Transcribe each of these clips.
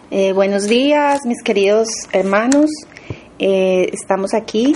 Buenos días, mis queridos hermanos. Estamos aquí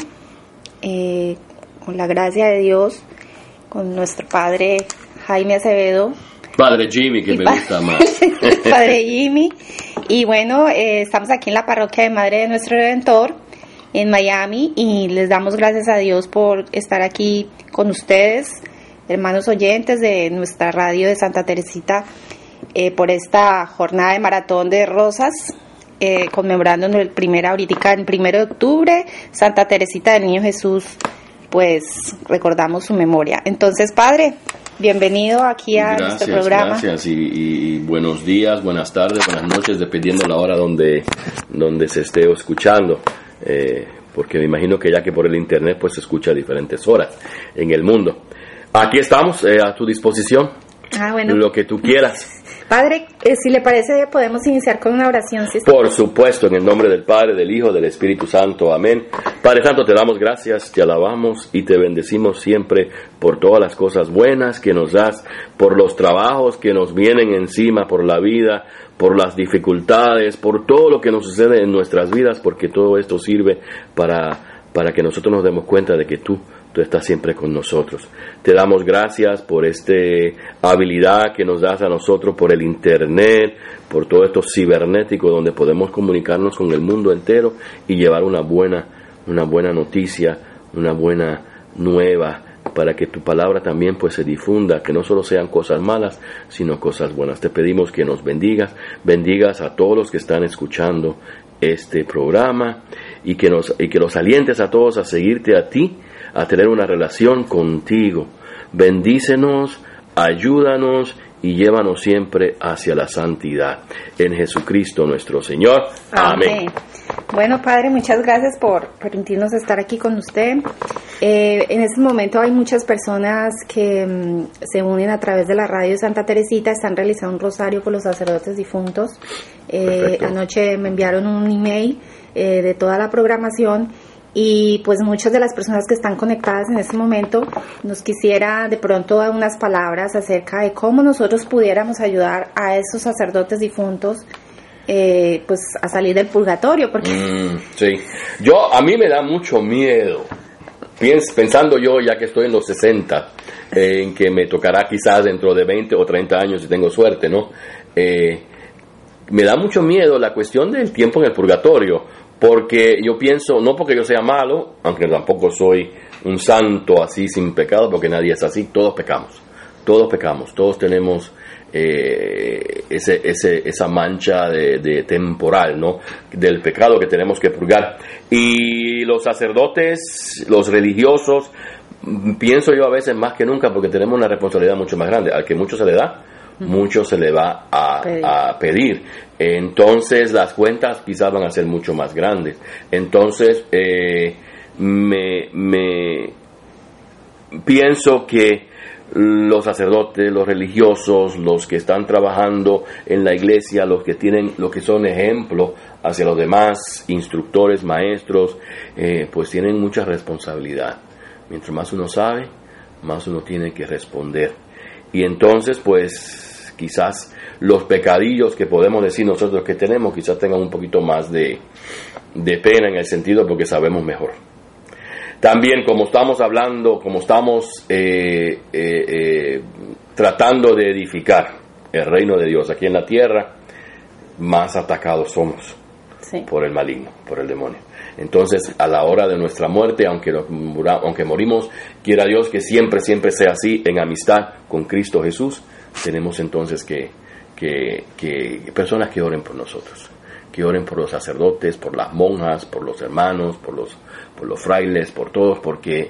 con la gracia de Dios, con nuestro padre Jaime Acevedo. Padre Jimmy, que me gusta más. Padre Jimmy. Y bueno, estamos aquí en la parroquia de Madre de Nuestro Redentor, en Miami, y les damos gracias a Dios por estar aquí con ustedes, hermanos oyentes de nuestra radio de Santa Teresita, por esta jornada de maratón de rosas, conmemorando el 1 de octubre, Santa Teresita del Niño Jesús, pues recordamos su memoria. Entonces, Padre, bienvenido aquí a nuestro programa. Gracias, y buenos días, buenas tardes, buenas noches, dependiendo la hora donde se esté escuchando, porque me imagino que ya que por el internet pues se escucha a diferentes horas en el mundo. Aquí estamos, a tu disposición, bueno. Lo que tú quieras. Padre, si le parece, podemos iniciar con una oración. ¿Sí? Por supuesto, en el nombre del Padre, del Hijo, del Espíritu Santo. Amén. Padre Santo, te damos gracias, te alabamos y te bendecimos siempre por todas las cosas buenas que nos das, por los trabajos que nos vienen encima, por la vida, por las dificultades, por todo lo que nos sucede en nuestras vidas, porque todo esto sirve para que nosotros nos demos cuenta de que tú estás siempre con nosotros. Te damos gracias por esta habilidad que nos das a nosotros, por el internet, por todo esto cibernético donde podemos comunicarnos con el mundo entero y llevar una buena noticia, una buena nueva, para que tu palabra también pues se difunda, que no solo sean cosas malas, sino cosas buenas. Te pedimos que nos bendigas a todos los que están escuchando este programa y que los alientes a todos a seguirte a ti, a tener una relación contigo. Bendícenos, ayúdanos y llévanos siempre hacia la santidad. En Jesucristo nuestro Señor. Amén. Bueno, Padre, muchas gracias por permitirnos estar aquí con usted. En este momento hay muchas personas que se unen a través de la radio de Santa Teresita, están realizando un rosario por los sacerdotes difuntos. Anoche me enviaron un email de toda la programación. Y pues muchas de las personas que están conectadas en este momento nos quisiera de pronto dar unas palabras acerca de cómo nosotros pudiéramos ayudar a esos sacerdotes difuntos pues a salir del purgatorio, porque sí, a mí me da mucho miedo, pensando yo ya que estoy en los 60, en que me tocará quizás dentro de 20 o 30 años si tengo suerte, ¿no? Me da mucho miedo la cuestión del tiempo en el purgatorio, porque yo pienso, no porque yo sea malo, aunque tampoco soy un santo así sin pecado, porque nadie es así, todos pecamos, todos tenemos esa mancha de temporal, ¿no? Del pecado que tenemos que purgar. Y los sacerdotes, los religiosos, pienso yo a veces más que nunca, porque tenemos una responsabilidad mucho más grande. Al que mucho se le da, mucho se le va a pedir. Entonces las cuentas quizás van a ser mucho más grandes. Entonces me pienso que los sacerdotes, los religiosos, los que están trabajando en la iglesia, los que son ejemplo hacia los demás, instructores, maestros, pues tienen mucha responsabilidad. Mientras más uno sabe, más uno tiene que responder. Y entonces pues quizás los pecadillos que podemos decir nosotros que tenemos quizás tengan un poquito más de pena, en el sentido porque sabemos mejor. También como estamos tratando de edificar el reino de Dios aquí en la tierra, más atacados somos por el maligno, por el demonio. Entonces, a la hora de nuestra muerte, aunque morimos, quiera Dios que siempre sea así, en amistad con Cristo Jesús, tenemos entonces que personas que oren por nosotros, que oren por los sacerdotes, por las monjas, por los hermanos, por los frailes, por todos, porque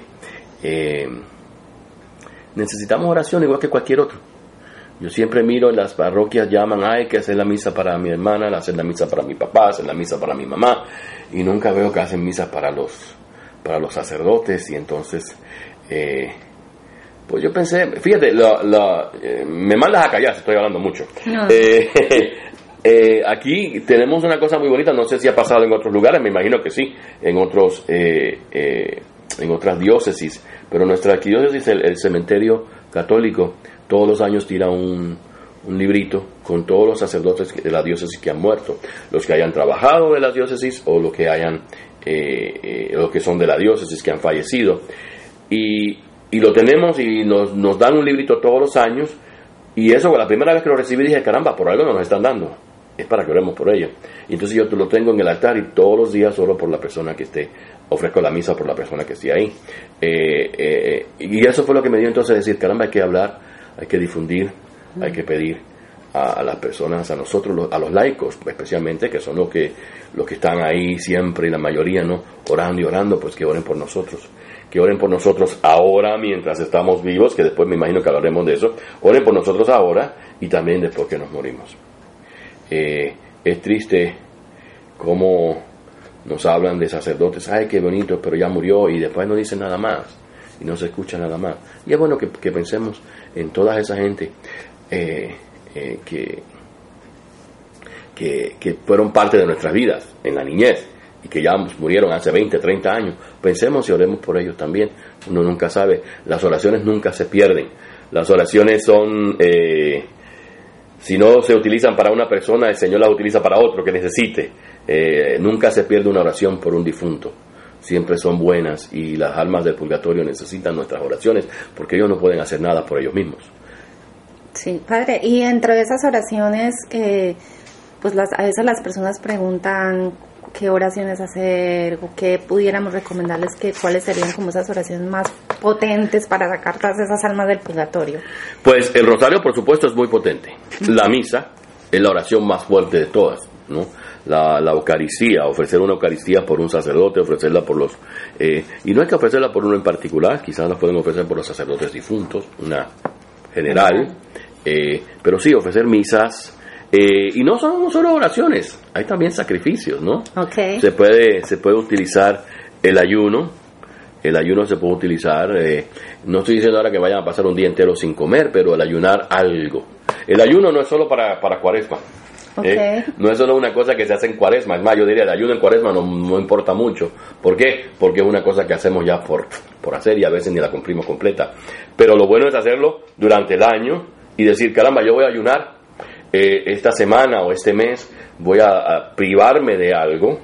necesitamos oración igual que cualquier otro. Yo siempre miro en las parroquias, llaman, hay que hacer la misa para mi hermana, hacer la misa para mi papá, hacer la misa para mi mamá, y nunca veo que hacen misa para los sacerdotes. Y entonces pues yo pensé, fíjate, me mandas a callar si estoy hablando mucho. No. Aquí tenemos una cosa muy bonita, no sé si ha pasado en otros lugares, me imagino que sí, en otras diócesis, pero nuestra arquidiócesis, el cementerio católico, todos los años tira un librito con todos los sacerdotes de la diócesis que han muerto, los que hayan trabajado de la diócesis o los que hayan los que son de la diócesis que han fallecido, y lo tenemos y nos dan un librito todos los años, y eso la primera vez que lo recibí dije, caramba, por algo nos están dando, es para que oremos por ellos. Y entonces yo lo tengo en el altar y todos los días oro por la persona que esté, ofrezco la misa por la persona que esté ahí, y eso fue lo que me dio entonces decir, caramba, hay que hablar, hay que difundir, hay que pedir a las personas, a nosotros, a los laicos especialmente, que son los que están ahí siempre, y la mayoría, ¿no?, orando y orando, pues que oren por nosotros, ahora mientras estamos vivos, que después me imagino que hablaremos de eso, oren por nosotros ahora y también después que nos morimos. Es triste cómo nos hablan de sacerdotes, ay, qué bonito, pero ya murió, y después no dicen nada más y no se escucha nada más. Y es bueno que pensemos en toda esa gente que fueron parte de nuestras vidas en la niñez y que ya murieron hace 20, 30 años. Pensemos y oremos por ellos también. Uno nunca sabe, las oraciones nunca se pierden. Las oraciones son, si no se utilizan para una persona, el Señor las utiliza para otro que necesite. Nunca se pierde una oración por un difunto. Siempre son buenas, y las almas del purgatorio necesitan nuestras oraciones porque ellos no pueden hacer nada por ellos mismos. Sí, padre, y entre esas oraciones, pues a veces las personas preguntan qué oraciones hacer o qué pudiéramos recomendarles, cuáles serían como esas oraciones más potentes para sacar todas esas almas del purgatorio. Pues el rosario, por supuesto, es muy potente. La misa es la oración más fuerte de todas, ¿no? La Eucaristía, ofrecer una Eucaristía por un sacerdote, ofrecerla por los... y no hay que ofrecerla por uno en particular, quizás la pueden ofrecer por los sacerdotes difuntos, una general, pero sí, ofrecer misas, y no son solo oraciones, hay también sacrificios, ¿no? Okay. Se puede utilizar el ayuno se puede utilizar, no estoy diciendo ahora que vayan a pasar un día entero sin comer, pero el ayunar algo. El ayuno no es solo para Cuaresma. Okay. No es solo una cosa que se hace en Cuaresma, es más, yo diría el ayuno en Cuaresma no importa mucho. ¿Por qué? Porque es una cosa que hacemos ya por hacer, y a veces ni la cumplimos completa. Pero lo bueno es hacerlo durante el año y decir, caramba, yo voy a ayunar esta semana o este mes, voy a privarme de algo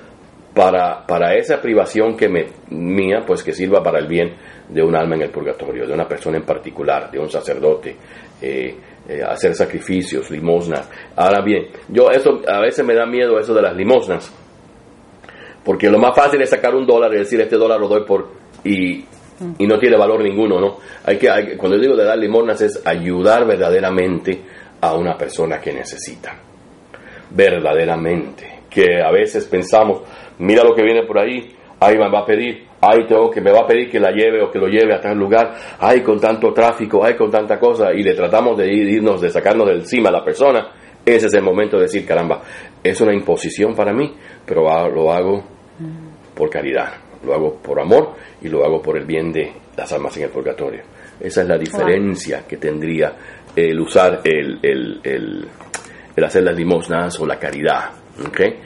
para esa privación mía, pues que sirva para el bien de un alma en el purgatorio, de una persona en particular, de un sacerdote. Hacer sacrificios, limosnas. Ahora bien, eso a veces me da miedo, eso de las limosnas, porque lo más fácil es sacar $1 y decir, este $1 lo doy y no tiene valor ninguno, ¿no? Cuando yo digo de dar limosnas es ayudar verdaderamente a una persona que necesita, verdaderamente, que a veces pensamos, mira lo que viene por ahí me va a pedir, me va a pedir que la lleve o que lo lleve a tal lugar, con tanto tráfico, con tanta cosa, y le tratamos de sacarnos de encima a la persona. Ese es el momento de decir, caramba, es una imposición para mí, pero lo hago por caridad, lo hago por amor y lo hago por el bien de las almas en el purgatorio. Esa es la diferencia que tendría el usar el hacer las limosnas o la caridad. ¿Okay?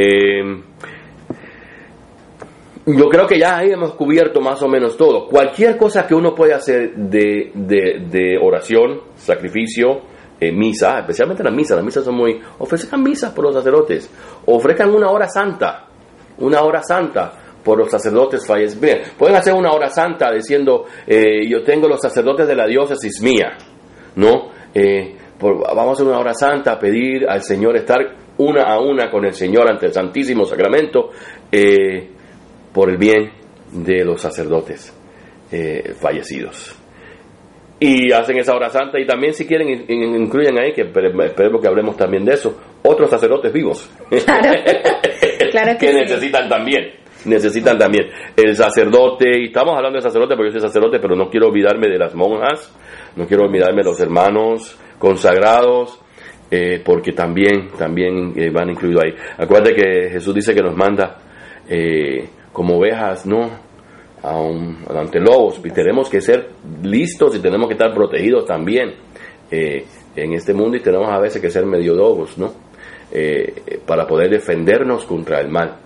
Yo creo que ya ahí hemos cubierto más o menos todo. Cualquier cosa que uno puede hacer de oración, sacrificio, misa, especialmente las misas son muy... Ofrezcan misas por los sacerdotes, ofrezcan una hora santa por los sacerdotes fallecidos. Bien, pueden hacer una hora santa diciendo, yo tengo los sacerdotes de la diócesis mía, ¿no? Vamos a hacer una hora santa, a pedir al Señor, estar una a una con el Señor ante el Santísimo Sacramento, por el bien de los sacerdotes fallecidos. Y hacen esa hora santa, y también, si quieren, incluyen ahí, que esperemos que hablemos también de eso, otros sacerdotes vivos. Claro que sí. Necesitan también el sacerdote, y estamos hablando de sacerdote porque yo soy sacerdote, pero no quiero olvidarme de las monjas, no quiero olvidarme de los hermanos consagrados, porque también van incluidos ahí. Acuérdate que Jesús dice que nos manda como ovejas, ¿no?, ante lobos, y tenemos que ser listos y tenemos que estar protegidos también en este mundo, y tenemos a veces que ser medio lobos, ¿no?, para poder defendernos contra el mal.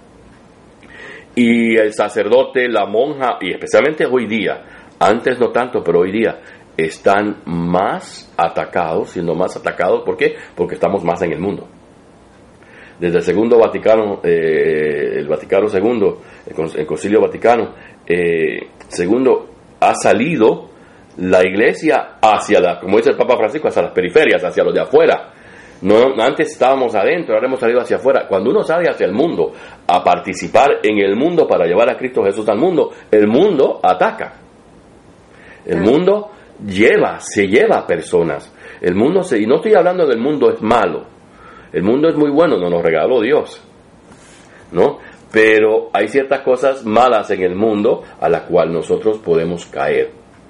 Y el sacerdote, la monja, y especialmente hoy día, antes no tanto, pero hoy día, están más atacados, siendo más atacados. ¿Por qué? Porque estamos más en el mundo. Desde el segundo Vaticano, el Vaticano II, el Concilio Vaticano segundo, ha salido la iglesia hacia como dice el Papa Francisco, hacia las periferias, hacia los de afuera. No, antes estábamos adentro, ahora hemos salido hacia afuera. Cuando uno sale hacia el mundo a participar en el mundo para llevar a Cristo Jesús al mundo, el mundo ataca. El mundo se lleva personas. El mundo y no estoy hablando del mundo es malo. El mundo es muy bueno, nos lo regaló Dios, ¿no? Pero hay ciertas cosas malas en el mundo a las cuales nosotros podemos caer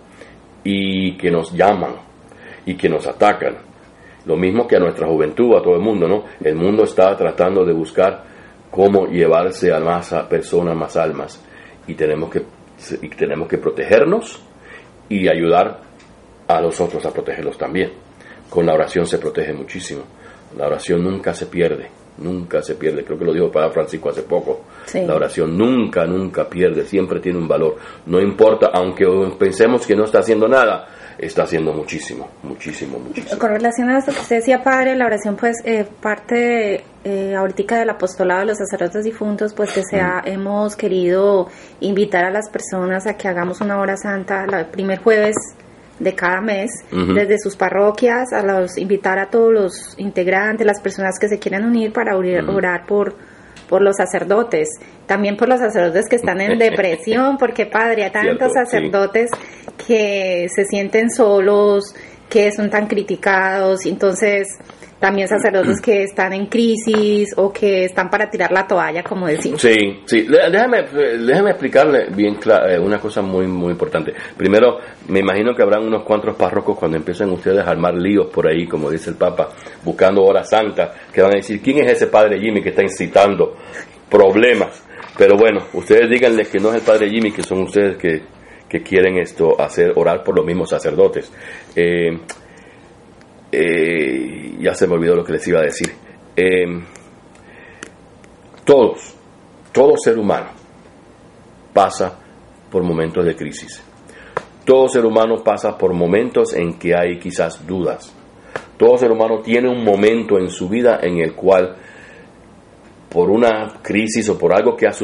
y que nos llaman y que nos atacan. Lo mismo que a nuestra juventud, a todo el mundo, ¿no? El mundo está tratando de buscar cómo llevarse a más personas, más almas, y tenemos que protegernos y ayudar a los otros a protegerlos también. Con la oración se protege muchísimo. La oración nunca se pierde, creo que lo dijo el Papa Francisco hace poco. Sí. La oración nunca pierde, siempre tiene un valor. No importa, aunque pensemos que no está haciendo nada, está haciendo muchísimo. Con relación a esto que usted decía, padre, la oración pues parte ahorita del apostolado de los sacerdotes difuntos, pues que hemos querido invitar a las personas a que hagamos una hora santa el primer jueves de cada mes, desde sus parroquias, invitar a todos los integrantes, las personas que se quieran unir para orar por los sacerdotes, también por los sacerdotes que están en depresión, porque padre, hay tantos sacerdotes que se sienten solos, que son tan criticados, entonces también sacerdotes que están en crisis o que están para tirar la toalla, como decimos. Sí. Déjame explicarle bien una cosa muy importante. Primero, me imagino que habrán unos cuantos párrocos cuando empiecen ustedes a armar líos por ahí, como dice el Papa, buscando hora santa, que van a decir, ¿quién es ese padre Jimmy que está incitando problemas? Pero bueno, ustedes díganles que no es el padre Jimmy, que son ustedes que quieren orar por los mismos sacerdotes. Ya se me olvidó lo que les iba a decir. Todo ser humano pasa por momentos de crisis. Todo ser humano pasa por momentos en que hay quizás dudas. Todo ser humano tiene un momento en su vida en el cual, por una crisis o por algo que ha sucedido,